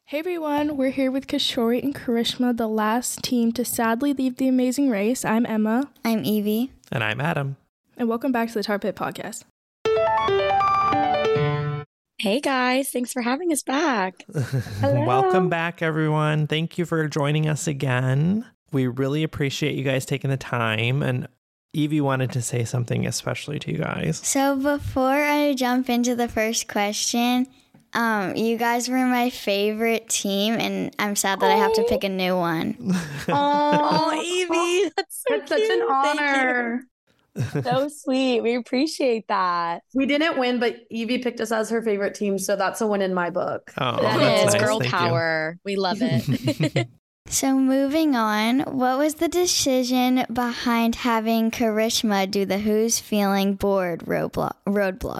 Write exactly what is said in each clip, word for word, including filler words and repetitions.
Hey everyone, we're here with Kishori and Karishma, the last team to sadly leave the amazing race. I'm Emma. I'm Evie. And I'm Adam. And welcome back to the Tar Pit Podcast. Hey guys, thanks for having us back. Welcome back, everyone. Thank you for joining us again. We really appreciate you guys taking the time. And Evie wanted to say something especially to you guys. So before I jump into the first question, um, you guys were my favorite team, and I'm sad that oh. I have to pick a new one. Oh, Evie, that's, so that's such an honor. So sweet. We appreciate that. We didn't win, but Evie picked us as her favorite team, so that's a win in my book. Oh, that is nice. girl Thank power. You. We love it. So moving on, what was the decision behind having Karishma do the Who's Feeling Bored roadblock? roadblock?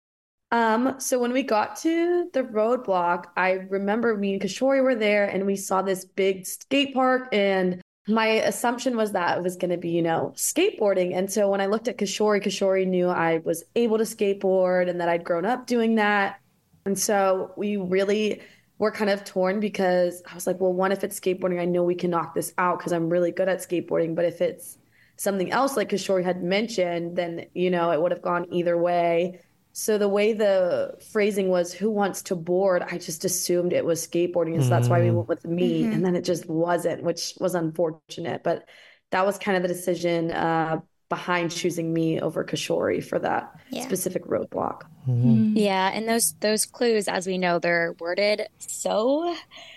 Um, so when we got to the roadblock, I remember me and Kishori were there and we saw this big skate park, and my assumption was that it was going to be, you know, skateboarding. And so when I looked at Kishori, Kishori knew I was able to skateboard and that I'd grown up doing that. And so we really were kind of torn because I was like, well, one, if it's skateboarding, I know we can knock this out because I'm really good at skateboarding. But if it's something else, like Kishori had mentioned, then, you know, it would have gone either way. So the way the phrasing was, who wants to board, I just assumed it was skateboarding. And so that's why we went with me. Mm-hmm. And then it just wasn't, which was unfortunate. But that was kind of the decision uh, behind choosing me over Kishori for that yeah. specific roadblock. Mm-hmm. Yeah. And those those clues, as we know, they're worded so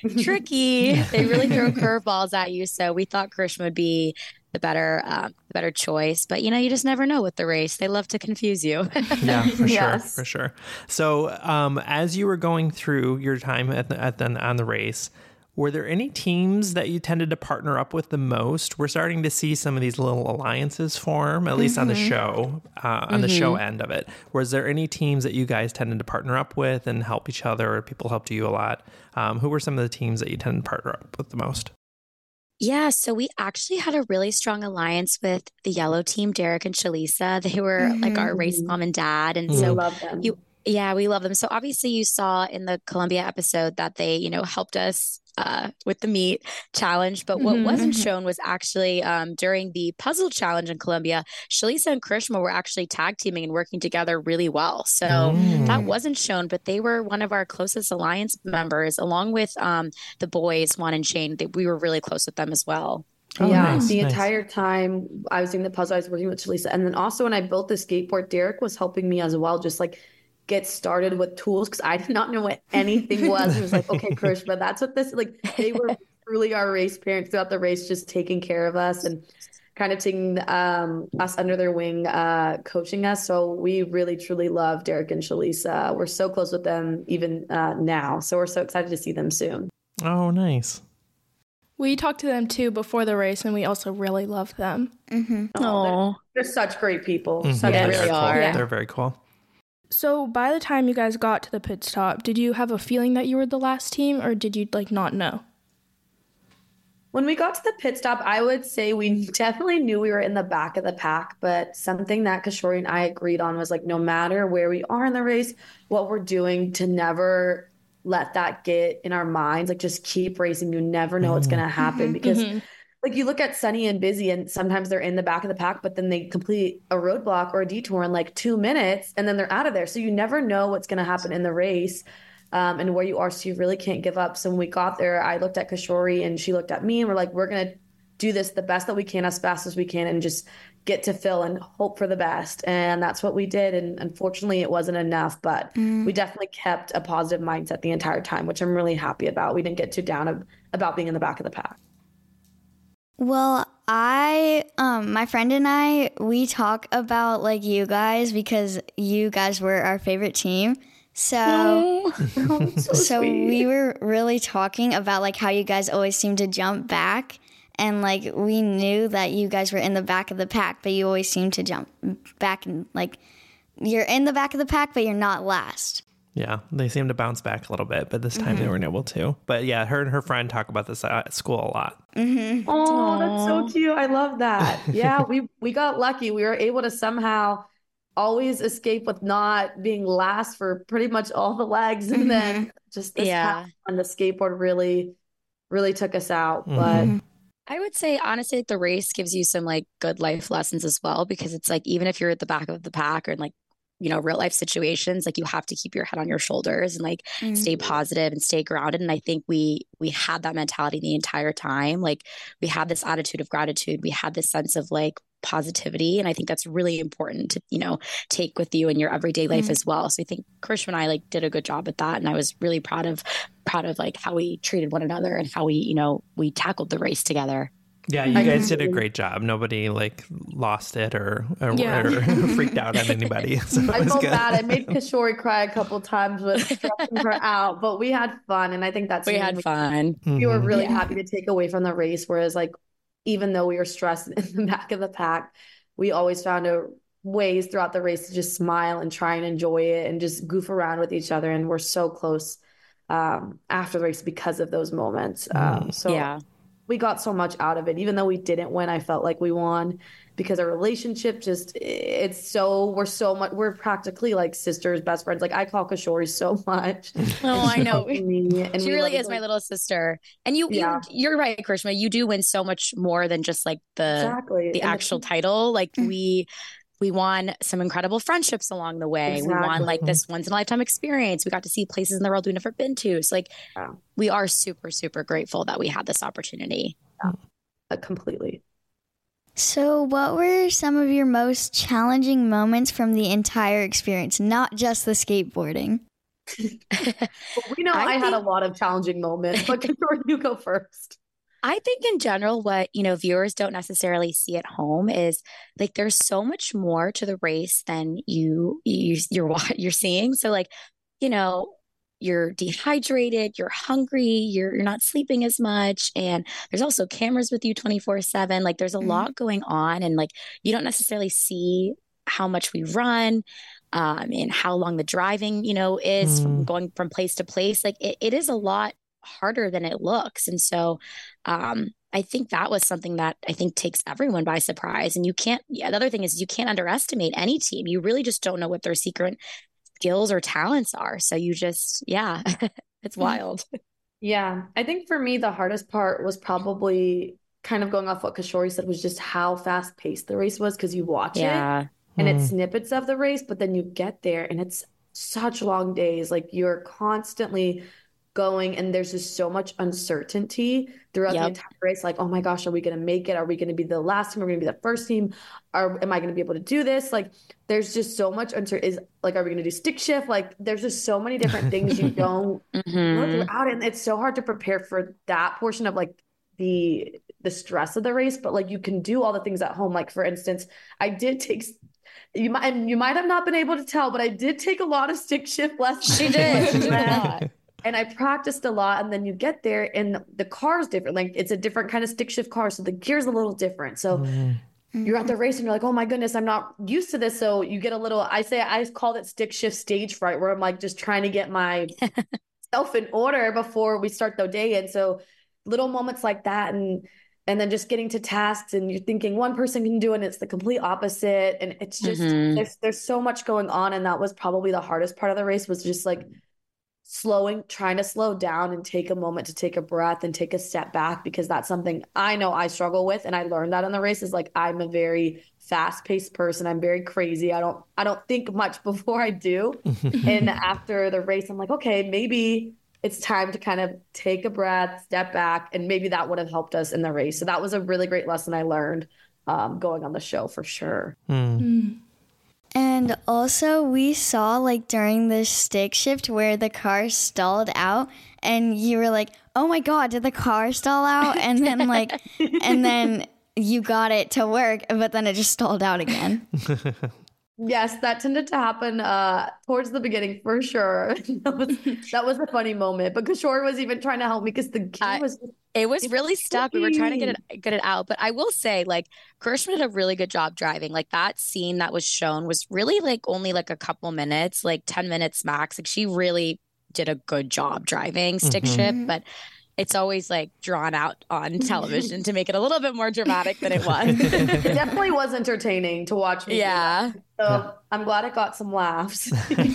tricky. They really throw curveballs at you. So we thought Karishma would be the better um, the better choice. But, you know, you just never know with the race. They love to confuse you. Yeah, for yes. sure. For sure. So um, as you were going through your time at the, at the, on the race, were there any teams that you tended to partner up with the most? We're starting to see some of these little alliances form, at least mm-hmm. on the show, uh, on mm-hmm. the show end of it. Was there any teams that you guys tended to partner up with and help each other, or people helped you a lot? Um, who were some of the teams that you tended to partner up with the most? Yeah, so we actually had a really strong alliance with the yellow team, Derek and Shalisa. They were mm-hmm. like our race mom and dad. And mm-hmm. so love them. You, yeah, we love them. So obviously you saw in the Columbia episode that they, you know, helped us uh, with the meat challenge. But what mm-hmm. wasn't shown was actually um, during the puzzle challenge in Columbia, Shalisa and Karishma were actually tag teaming and working together really well. So mm. that wasn't shown, but they were one of our closest alliance members, along with um, the boys, Juan and Shane. They, we were really close with them as well. Oh, yeah, nice, the nice. entire time I was doing the puzzle, I was working with Shalisa. And then also when I built the skateboard, Derek was helping me as well, just like get started with tools, because I did not know what anything was. It was like, okay, Karishma, that's what this, like, they were truly our race parents throughout the race, just taking care of us and kind of taking um, us under their wing, uh, coaching us. So we really, truly love Derek and Shalisa. We're so close with them even uh, now. So we're so excited to see them soon. Oh, nice. We talked to them too before the race, and we also really love them. Mm-hmm. Oh, they're, they're such great people. Mm-hmm. Such yeah, really cool. are. Yeah. They're very cool. So by the time you guys got to the pit stop, did you have a feeling that you were the last team, or did you like not know? When we got to the pit stop, I would say we definitely knew we were in the back of the pack, but something that Kishori and I agreed on was like, no matter where we are in the race, what we're doing, to never let that get in our minds. Like, just keep racing. You never know mm-hmm. what's going to happen mm-hmm. because mm-hmm. like you look at Sunny and Busy, and sometimes they're in the back of the pack, but then they complete a roadblock or a detour in like two minutes and then they're out of there. So you never know what's going to happen in the race um, and where you are. So you really can't give up. So when we got there, I looked at Kishori and she looked at me, and we're like, we're going to do this the best that we can, as fast as we can, and just get to Phil and hope for the best. And that's what we did. And unfortunately it wasn't enough, but mm. we definitely kept a positive mindset the entire time, which I'm really happy about. We didn't get too down about being in the back of the pack. Well, I, um, my friend and I, we talk about like you guys because you guys were our favorite team. So, oh, so, so we were really talking about like how you guys always seem to jump back, and like we knew that you guys were in the back of the pack, but you always seem to jump back, and like you're in the back of the pack, but you're not last. Yeah, they seem to bounce back a little bit, but this time mm-hmm. they weren't able to. But yeah, her and her friend talk about this at school a lot. Mm-hmm. Oh, that's so cute. I love that. Yeah, we, we got lucky. We were able to somehow always escape with not being last for pretty much all the legs. And then just this Yeah. past on the skateboard really, really took us out. Mhm. But I would say honestly, like the race gives you some like good life lessons as well, because it's like even if you're at the back of the pack or in like, you know, real life situations, like you have to keep your head on your shoulders and like Mm. stay positive and stay grounded. And I think we we had that mentality the entire time. Like we had this attitude of gratitude. We had this sense of like positivity. And I think that's really important to, you know, take with you in your everyday life Mm. as well. So I think Krish and I like did a good job at that. And I was really proud of proud of like how we treated one another and how we, you know, we tackled the race together. Yeah, you I guys did a agree. great job. Nobody like lost it or or, Yeah. or freaked out on anybody. So it I was felt good. bad. I made Kishori cry a couple times with stressing her out, but we had fun. And I think that's We had fun. we were Mhm. really Yeah. happy to take away from the race. Whereas, like, even though we were stressed in the back of the pack, we always found a ways throughout the race to just smile and try and enjoy it and just goof around with each other. And we're so close um, after the race because of those moments. Um, so Yeah. we got so much out of it. Even though we didn't win, I felt like we won because our relationship just, it's so, we're so much, we're practically like sisters, best friends. Like I call Kashori so much. Oh, I know. Me, and She we really love is each my other. little sister. And you, Yeah. you you're right, Krishma. You do win so much more than just like the Exactly. the And actual the, title. Like Mm. we we won some incredible friendships along the way. We won Exactly. like this once in a lifetime experience. We got to see places in the world we've never been to. So like Yeah. we are super, super grateful that we had this opportunity. uh, completely. So, what were some of your most challenging moments from the entire experience, not just the skateboarding? But we know I I, had a think- lot of challenging moments, but Kashori, you go first. I think in general, what, you know, viewers don't necessarily see at home is like there's so much more to the race than you, you you're wa- you're seeing. So like, you know, you're dehydrated, you're hungry, you're you're not sleeping as much, and there's also cameras with you twenty-four seven. Like there's a Mhm. lot going on, and like you don't necessarily see how much we run. Um, and how long the driving, you know, is from Mm. going from place to place. Like it, it is a lot harder than it looks. And so um, I think that was something that I think takes everyone by surprise. And you can't, yeah, the other thing is you can't underestimate any team. You really just don't know what their secret skills or talents are. So you just, yeah, it's wild. Yeah, I think for me, the hardest part was probably kind of going off what Kashori said was just how fast paced the race was because you watch it Yeah. and it's Mm. snippets of the race, but then you get there and it's such long days. Like you're constantly going and there's just so much uncertainty throughout the Yep. entire race. Like, oh my gosh, are we going to make it? Are we going to be the last team? Are we going to be the first team? Are, am I going to be able to do this? Like, there's just so much uncertainty. Is like, are we going to do stick shift? Like, there's just so many different things you don't know Mhm. throughout it. And it's so hard to prepare for that portion of like the the stress of the race, but like you can do all the things at home. Like for instance, I did take you might and you might have not been able to tell, but I did take a lot of stick shift lessons. She did. She did a lot. And I practiced a lot, and then you get there and the car is different. Like it's a different kind of stick shift car, so the gear's a little different. So Mm. you're at the race and you're like, oh my goodness, I'm not used to this. So you get a little, I say, I called it stick shift stage fright, where I'm like just trying to get my self in order before we start the day. And so little moments like that, and and then just getting to tasks, and you're thinking one person can do it, and it's the complete opposite. And it's just Mhm. there's there's so much going on, and that was probably the hardest part of the race was just like slowing, trying to slow down and take a moment to take a breath and take a step back, because that's something I know I struggle with. And I learned that in the race is like, I'm a very fast paced person. I'm very crazy. I don't, I don't think much before I do. And after the race, I'm like, okay, maybe it's time to kind of take a breath, step back. And maybe that would have helped us in the race. So that was a really great lesson I learned um, going on the show for sure. Mm. Mm. And also, we saw like during the stick shift where the car stalled out, and you were like, "Oh my God, did the car stall out?" And then like, and then you got it to work, but then it just stalled out again. Yes, that tended to happen uh, towards the beginning for sure. That was that was a funny moment. But Kishore was even trying to help me because the gear I- was It was It really was stuck. We were trying to get tricky. it get it out, but I will say, like, Kirshman did a really good job driving. Like that scene that was shown was really like only like a couple minutes, like ten minutes max. Like she really did a good job driving stick Mhm. shift. But it's always like drawn out on television to make it a little bit more dramatic than it was. It definitely was entertaining to watch me. Yeah. Do that. So I'm glad it got some laughs.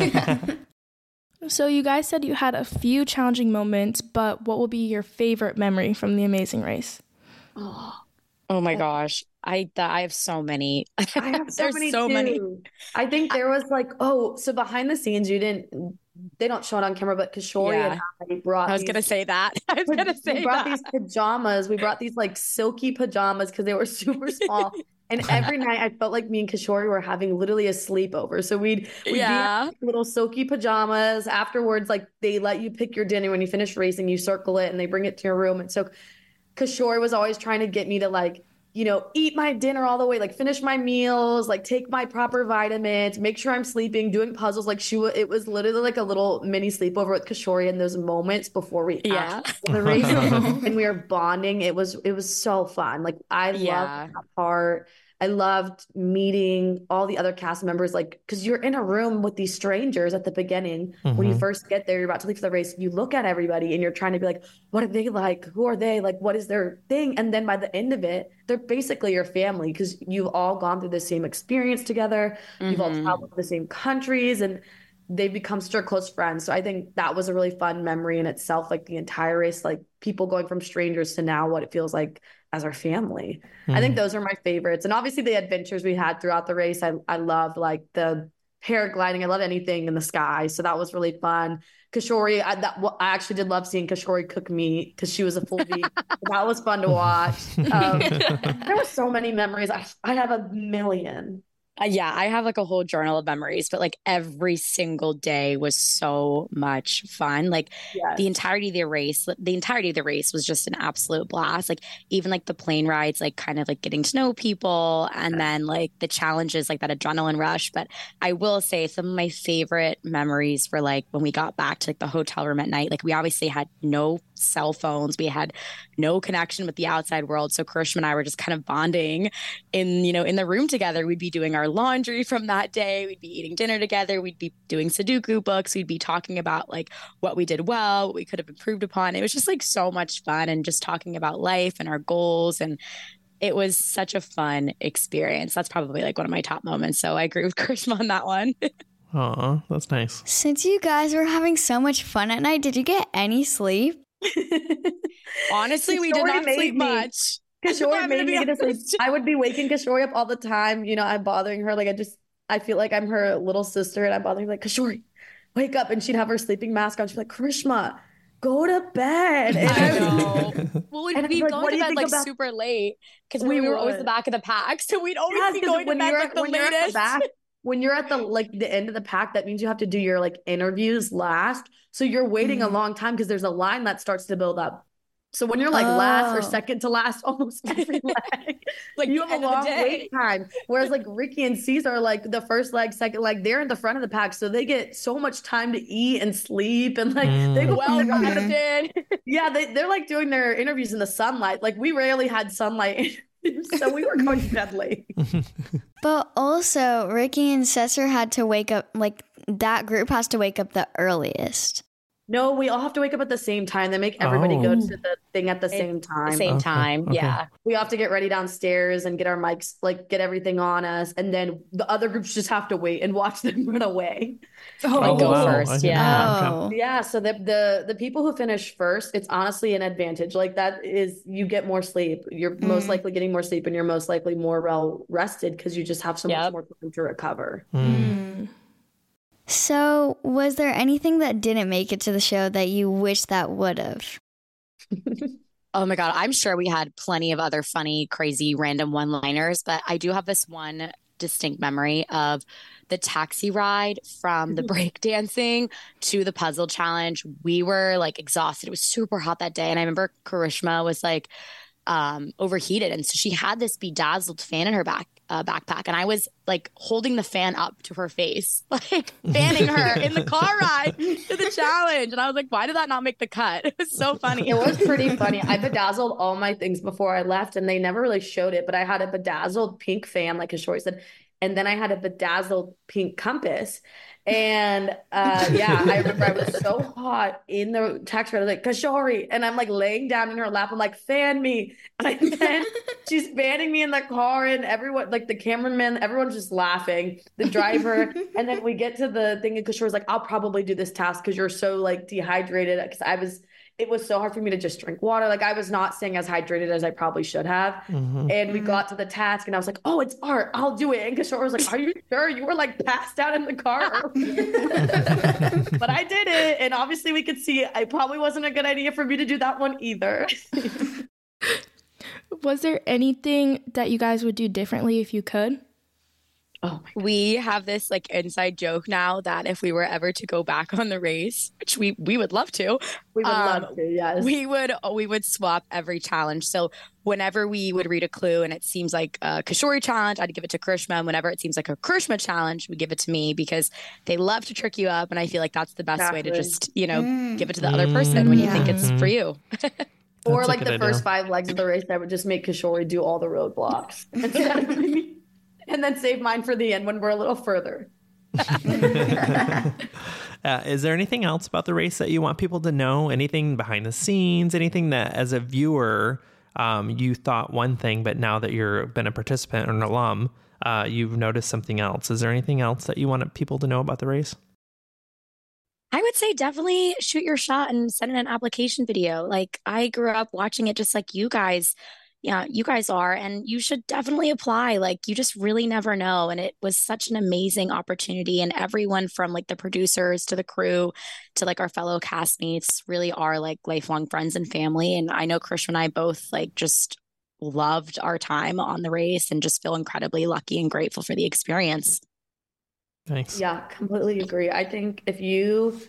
So you guys said you had a few challenging moments, but what will be your favorite memory from The Amazing Race? Oh, oh my gosh. I th- I have so many. I have so There's many so too. many. I think there was like, oh, so behind the scenes, you didn't, they don't show it on camera, but Kishori Yeah. and I brought I was these, gonna say that. I was gonna we say brought that. these pajamas. We brought these like silky pajamas because they were super small. And every night I felt like me and Kishori were having literally a sleepover. So we'd, we'd Yeah. be in little silky pajamas. Afterwards, like they let you pick your dinner when you finish racing, you circle it and they bring it to your room. And so Kishori was always trying to get me to like, you know, eat my dinner all the way, like finish my meals, like take my proper vitamins, make sure I'm sleeping, doing puzzles. Like she was, it was literally like a little mini sleepover with Kishori in those moments before we Yeah. actually did the race and we were bonding. It was, it was so fun. Like I Yeah. loved that part. I loved meeting all the other cast members, like, because you're in a room with these strangers at the beginning. When you Mhm. first get there, you're about to leave for the race, you look at everybody and you're trying to be like, what are they like? Who are they? Like, what is their thing? And then by the end of it, they're basically your family because you've all gone through the same experience together. You've all Mhm. traveled to the same countries and they've become such close friends. So I think that was a really fun memory in itself, like the entire race, like people going from strangers to now what it feels like as our family. I think those are my favorites. And obviously the adventures we had throughout the race. I, I loved like the paragliding. I love anything in the sky. So that was really fun. Kishori, I, that, well, I actually did love seeing Kishori cook meat because she was a full vegan. That was fun to watch. Um, there were so many memories. I, I have a million. Uh, yeah, I have like a whole journal of memories, but like every single day was so much fun. Like Yes. the entirety of the race, the entirety of the race was just an absolute blast. Like even like the plane rides, like kind of like getting to know people and then like the challenges, like that adrenaline rush. But I will say some of my favorite memories were like when we got back to like the hotel room at night, like we obviously had no cell phones. We had no connection with the outside world. So Karishma and I were just kind of bonding in, you know, in the room together. We'd be doing our laundry from that day. We'd be eating dinner together. We'd be doing Sudoku books. We'd be talking about like what we did well, what we could have improved upon. It was just like so much fun and just talking about life and our goals. And it was such a fun experience. That's probably like one of my top moments. So I agree with Karishma on that one. Aw, that's nice. Since you guys were having so much fun at night, did you get any sleep? Honestly, we did Kishori not made sleep me- much. If Kishori I'm made gonna me be get to sleep. honest. I would be waking Kishori up all the time. You know, I'm bothering her. Like I just, I feel like I'm her little sister and I'm bothering her like, Kishori, wake up. And she'd have her sleeping mask on. She'd be like, Karishma, go to bed. And I I know. Well, we'd And I'd be be like, going what to do you bed think like about- super late because We we, were always would. the back of the pack. So we'd always Yes, be 'cause going to when bed you're like the when you're at the latest. back, when you're at the like the end of the pack, that means you have to do your like interviews last. So you're waiting a Mhm. long time because there's a line that starts to build up. So when you're like last or Oh. second to last, almost every leg, Like you the have a end of the long day. wait time. Whereas like Ricky and Caesar are like the first leg, second leg, they're in the front of the pack, so they get so much time to eat and sleep and like they go Well they're- rested. yeah, they they're like doing their interviews in the sunlight. Like we rarely had sunlight, so we were going to bed late. But also, Ricky and Cesar had to wake up, like, that group has to wake up the earliest. No, we all have to wake up at the same time. They make everybody Oh. go to the thing at the It- same time. Same Okay, time. okay. Yeah. We have to get ready downstairs and get our mics, like get everything on us, and then the other groups just have to wait and watch them run away. Oh, Like, go wow. first, I didn't yeah. know that. Oh. Yeah, so the the the people who finish first, it's honestly an advantage. Like that is you get more sleep. You're most Mm. likely getting more sleep, and you're most likely more well rested because you just have so much Yep. more time to recover. Mm. Mm. So, was there anything that didn't make it to the show that you wish that would have? Oh my God. I'm sure we had plenty of other funny, crazy, random one liners, but I do have this one distinct memory of the taxi ride from the breakdancing to the puzzle challenge. We were like exhausted. It was super hot that day. And I remember Karishma was like um, overheated. And so she had this bedazzled fan in her back uh, backpack. And I was like holding the fan up to her face, like fanning her in the car ride to the challenge. And I was like, why did that not make the cut? It was so funny. It was pretty funny. I bedazzled all my things before I left, and they never really showed it. But I had a bedazzled pink fan, like Kishori said. And then I had a bedazzled pink compass. And uh, yeah, I remember I was so hot in the taxi ride. I was like, Kishori. And I'm like laying down in her lap. I'm like, fan me. And then she's fanning me in the car, and everyone, like the cameraman, everyone's just laughing, the driver. And then we get to the thing, and Kishori's like, I'll probably do this task because you're so like dehydrated. Because I was, it was so hard for me to just drink water. Like I was not staying as hydrated as I probably should have. Mm-hmm. And we got to the task, and I was like, oh, it's art. I'll do it. And Kishore was like, are you sure? You were like passed out in the car. But I did it. And obviously we could see it probably wasn't a good idea for me to do that one either. Was there anything that you guys would do differently if you could? Oh my God. We have this like inside joke now that if we were ever to go back on the race, which we we would love to, we would um, love to, yes, we would we would swap every challenge. So whenever we would read a clue and it seems like a Kishori challenge, I'd give it to Karishma. And whenever it seems like a Karishma challenge, we give it to me because they love to trick you up, and I feel like that's the best exactly. way to just you know mm. give it to the other person mm. when you yeah. think it's for you. Or like the idea. First five legs of the race, I would just make Kishori do all the roadblocks. And then save mine for the end when we're a little further. uh, is there anything else about the race that you want people to know? Anything behind the scenes? Anything that as a viewer, um, you thought one thing, but now that you've been a participant or an alum, uh, you've noticed something else. Is there anything else that you want people to know about the race? I would say definitely shoot your shot and send in an application video. Like I grew up watching it just like you guys. Yeah, you guys are, and you should definitely apply. Like, you just really never know. And it was such an amazing opportunity. And everyone from like the producers to the crew to like our fellow castmates really are like lifelong friends and family. And I know Karishma and I both like just loved our time on the race and just feel incredibly lucky and grateful for the experience. Thanks. Yeah, completely agree. I think if you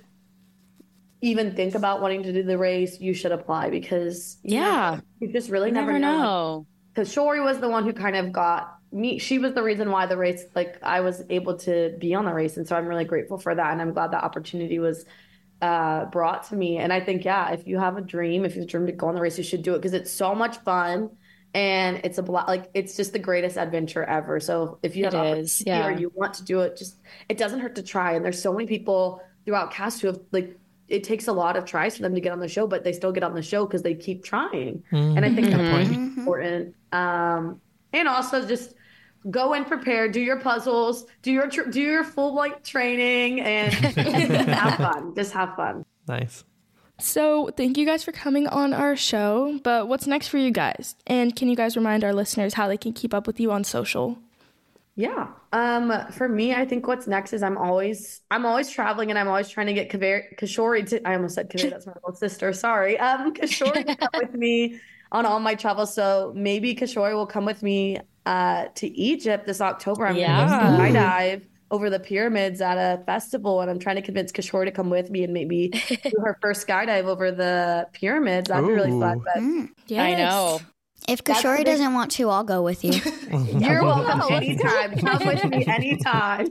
even think about wanting to do the race, you should apply because yeah, know, you just really never, never know. Because Shori was the one who kind of got me. She was the reason why the race, like I was able to be on the race. And so I'm really grateful for that. And I'm glad that opportunity was uh, brought to me. And I think, yeah, if you have a dream, if you dream to go on the race, you should do it because it's so much fun. And it's a bla- like it's just the greatest adventure ever. So if you have it is, yeah. or you want to do it, just it doesn't hurt to try. And there's so many people throughout cast who have like it takes a lot of tries for them to get on the show, but they still get on the show because they keep trying. Mm-hmm. And I think that's mm-hmm. important. Um, and also just go in prepared, do your puzzles, do your tr- do your full like training, and, and have fun. Just have fun. Nice. So thank you guys for coming on our show. But what's next for you guys? And can you guys remind our listeners how they can keep up with you on social? Yeah. Um, for me, I think what's next is I'm always, I'm always traveling and I'm always trying to get Kaveri, Kishori to, I almost said Kaveri, that's my little sister. Sorry. Um, Kishori to come with me on all my travels. So maybe Kishori will come with me uh, to Egypt this October. I'm yeah. going to skydive over the pyramids at a festival. And I'm trying to convince Kishori to come with me and maybe do her first skydive over the pyramids. That'd Ooh. be really fun. But mm, yes. I know. If Kishori doesn't want to, I'll go with you. You're welcome anytime. Come with me anytime.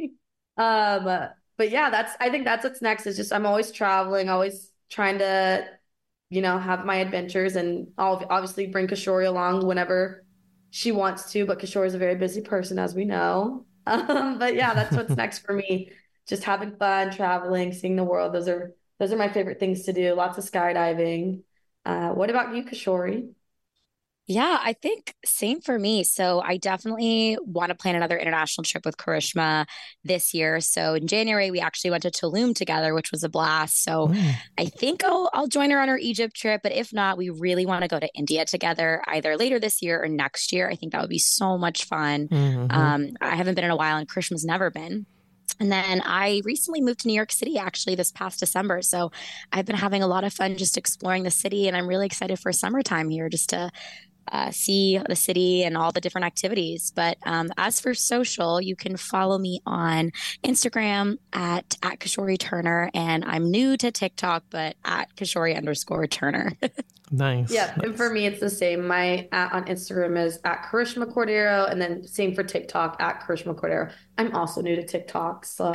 um, but yeah, that's, I think that's what's next is just, I'm always traveling, always trying to, you know, have my adventures and I'll obviously bring Kishori along whenever she wants to, but Kishori is a very busy person, as we know. Um, but yeah, that's what's next for me. Just having fun, traveling, seeing the world. Those are, those are my favorite things to do. Lots of skydiving. Uh, what about you, Kishori? Yeah, I think same for me. So I definitely want to plan another international trip with Karishma this year. So in January, we actually went to Tulum together, which was a blast. So mm. I think I'll, I'll join her on her Egypt trip. But if not, we really want to go to India together either later this year or next year. I think that would be so much fun. Mm-hmm. Um, I haven't been in a while and Karishma's never been. And then I recently moved to New York City, actually, this past December. So I've been having a lot of fun just exploring the city. And I'm really excited for summertime here just to Uh, see the city and all the different activities. But um, as for social, you can follow me on Instagram at, at Kishori Turner. And I'm new to TikTok, but at Kishori underscore Turner. Nice. Yeah, nice. and for me, it's the same. My at on Instagram is at Karishma Cordero, and then same for TikTok at Karishma Cordero. I'm also new to TikTok, so.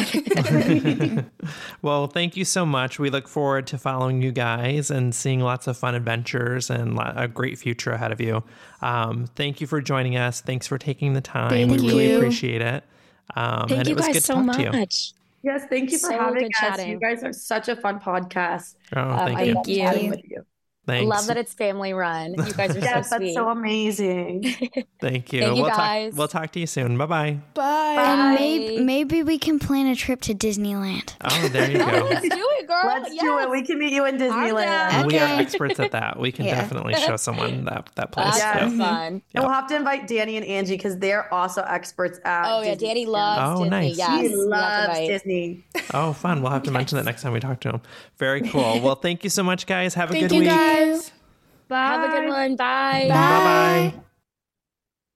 Well, thank you so much. We look forward to following you guys and seeing lots of fun adventures and a great future ahead of you. Um, thank you for joining us. Thanks for taking the time. Thank we really you. appreciate it. Um, Thank and you it was guys good to so talk to you. much. Yes, thank you for So having good us. chatting. You guys are such a fun podcast. Oh, Um, thank I you. love Thank you. chatting with you. Thanks. Love that it's family run. You guys are Yes, so that's sweet. so amazing. Thank you. Thank you, we'll guys. talk we'll talk to you soon. Bye-bye. Bye. And Bye. maybe maybe we can plan a trip to Disneyland. Oh, there you go. Let's do it, girl. Let's do it. We can meet you in Disneyland. down. We are Okay. experts at that. We can Yeah. definitely show someone that, that place. That's Yeah. too. fun. And we'll have to invite Danny and Angie because they're also experts at Oh yeah, Disney. Danny loves Oh, Disney. nice. Yes, He we have to loves invite- Disney. Oh, fun. We'll have to mention that next time we talk to him. Very cool. Well, thank you so much, guys. Have a Thank good you week. guys. Bye. Have a good one. Bye. Bye-bye.